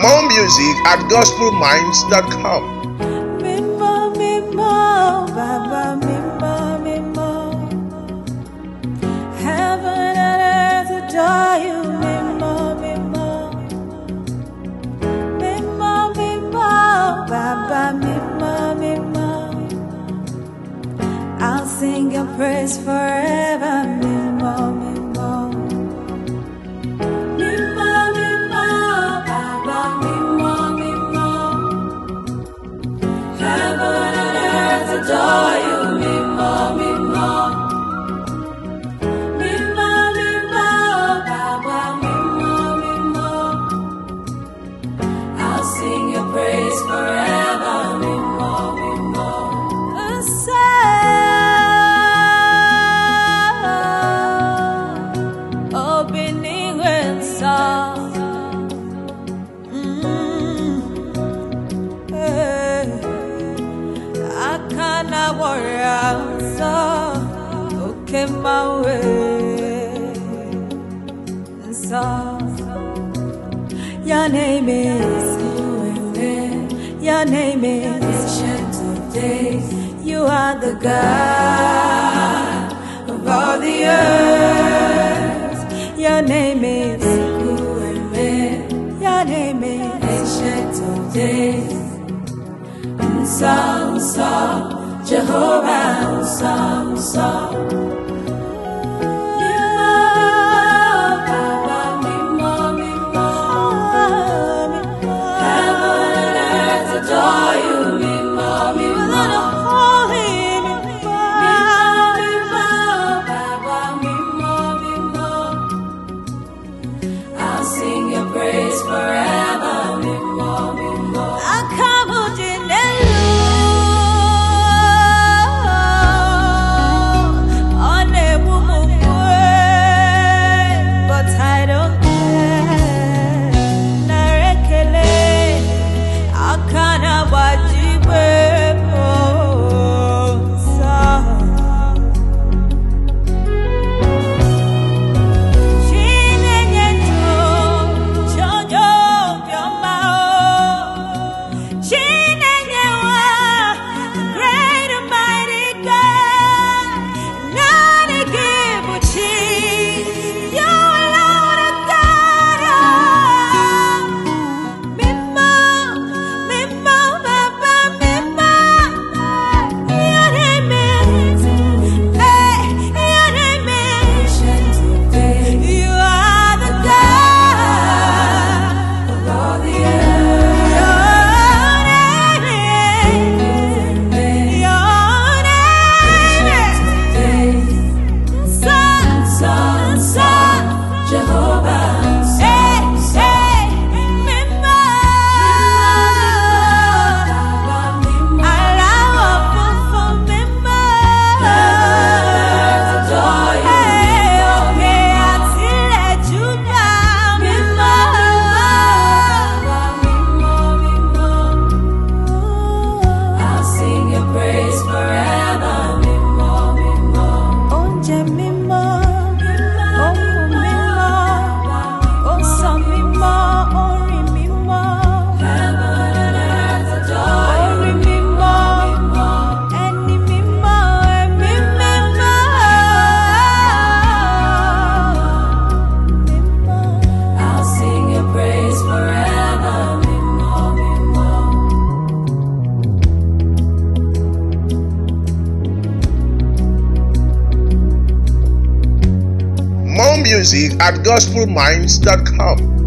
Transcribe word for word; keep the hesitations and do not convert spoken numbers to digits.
More music at gospel minds dot com. Mimo, mimo, Baba, mimo, mimo. Heaven and earth adore you, mimo, mimo. Mimo, mimo, Baba, mimo, mimo. I'll sing your praise forever, mimo, mimo. Adore you, mimo, mimo. Mimo, mimo, Baba, mimo, mimo. I'll sing your praise forever, mimo, mimo. Opening with song. Warrior, so okay, my way. So your name is your name is Ancient of Days. You are the God of all the earth. Your name is your name is Ancient of Days. Song, song. Jehovah, song, song. Mimo, Baba, mimo, mimo. Heaven and earth adore you, mimo, mimo. Mimo, mimo, Baba, mimo, mimo. I'll sing your praise forever, mimo, mimo. More music at gospel minds dot com.